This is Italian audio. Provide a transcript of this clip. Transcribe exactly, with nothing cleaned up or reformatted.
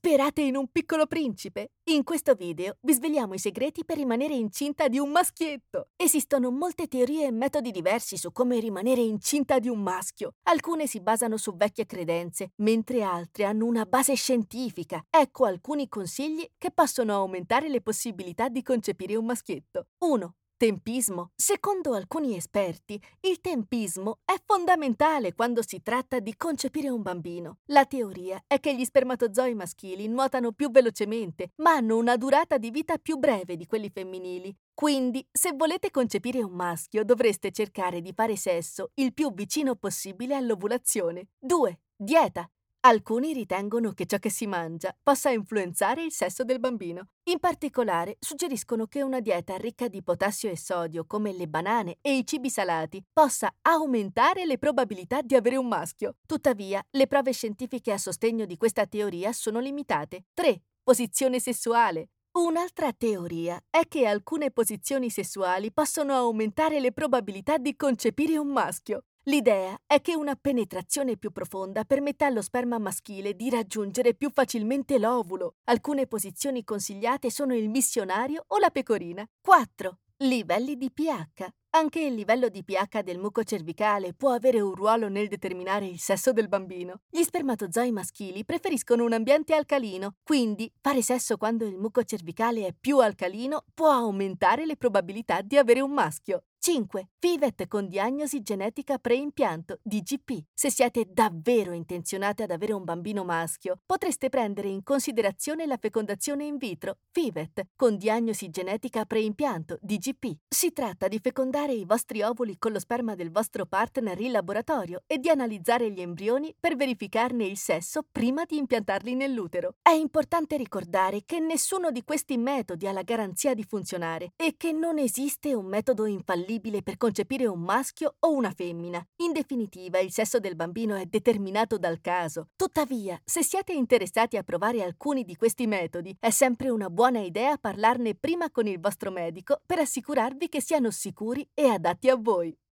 Sperate in un piccolo principe? In questo video vi sveliamo i segreti per rimanere incinta di un maschietto. Esistono molte teorie e metodi diversi su come rimanere incinta di un maschio. Alcune si basano su vecchie credenze, mentre altre hanno una base scientifica. Ecco alcuni consigli che possono aumentare le possibilità di concepire un maschietto. uno. Tempismo. Secondo alcuni esperti, il tempismo è fondamentale quando si tratta di concepire un bambino. La teoria è che gli spermatozoi maschili nuotano più velocemente, ma hanno una durata di vita più breve di quelli femminili. Quindi, se volete concepire un maschio, dovreste cercare di fare sesso il più vicino possibile all'ovulazione. due. Dieta. Alcuni ritengono che ciò che si mangia possa influenzare il sesso del bambino. In particolare, suggeriscono che una dieta ricca di potassio e sodio, come le banane e i cibi salati, possa aumentare le probabilità di avere un maschio. Tuttavia, le prove scientifiche a sostegno di questa teoria sono limitate. tre. Posizione sessuale. Un'altra teoria è che alcune posizioni sessuali possono aumentare le probabilità di concepire un maschio. L'idea è che una penetrazione più profonda permetta allo sperma maschile di raggiungere più facilmente l'ovulo. Alcune posizioni consigliate sono il missionario o la pecorina. quattro. Livelli di pH. Anche il livello di pH del muco cervicale può avere un ruolo nel determinare il sesso del bambino. Gli spermatozoi maschili preferiscono un ambiente alcalino, quindi fare sesso quando il muco cervicale è più alcalino può aumentare le probabilità di avere un maschio. cinque. FIVET con diagnosi genetica preimpianto, D G P. Se siete davvero intenzionate ad avere un bambino maschio, potreste prendere in considerazione la fecondazione in vitro, FIVET, con diagnosi genetica preimpianto, D G P. Si tratta di fecondare i vostri ovuli con lo sperma del vostro partner in laboratorio e di analizzare gli embrioni per verificarne il sesso prima di impiantarli nell'utero. È importante ricordare che nessuno di questi metodi ha la garanzia di funzionare e che non esiste un metodo infallibile per concepire un maschio o una femmina. In definitiva, il sesso del bambino è determinato dal caso. Tuttavia, se siete interessati a provare alcuni di questi metodi, è sempre una buona idea parlarne prima con il vostro medico per assicurarvi che siano sicuri e adatti a voi.